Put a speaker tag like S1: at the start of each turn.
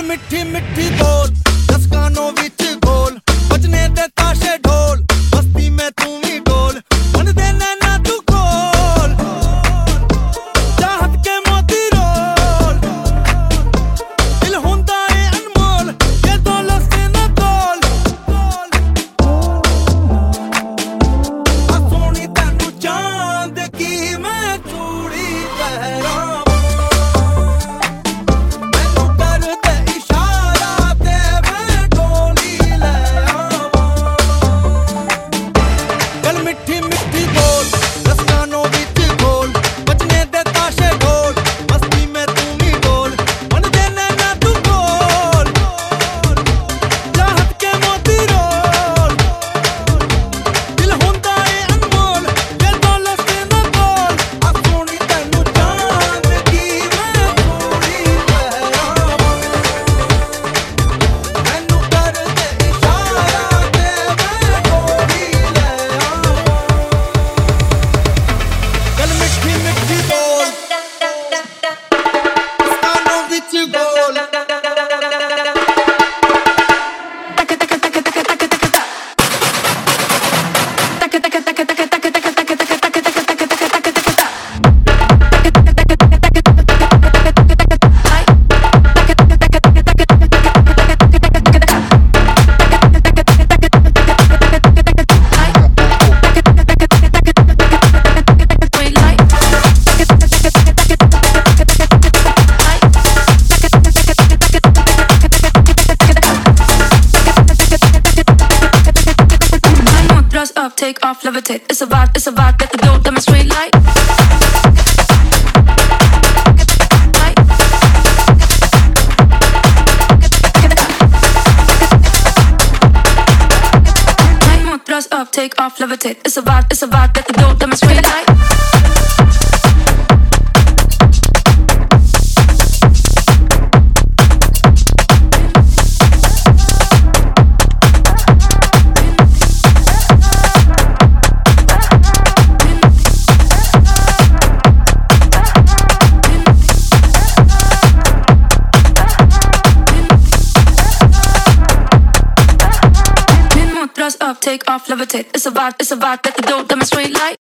S1: मिठी मिठी बोल दस कानों विच गोल बजने दे ताशे ढोल मस्ती में तू भी डोल मन दे नैना तू खोल चाहत के मोती रोल दिल हुंदा है अनमोल ये दौलत से न तोल आ सोनी तैनू चांद की मैं चूड़ी पहरा
S2: Up, take off, levitate. It's a vibe, get the dough, demonstrate light. Night mudras up, take off, levitate. It's a vibe, get the dough, demonstrate light. Up, take off, levitate. It's a vibe, get the dough, demonstrate light.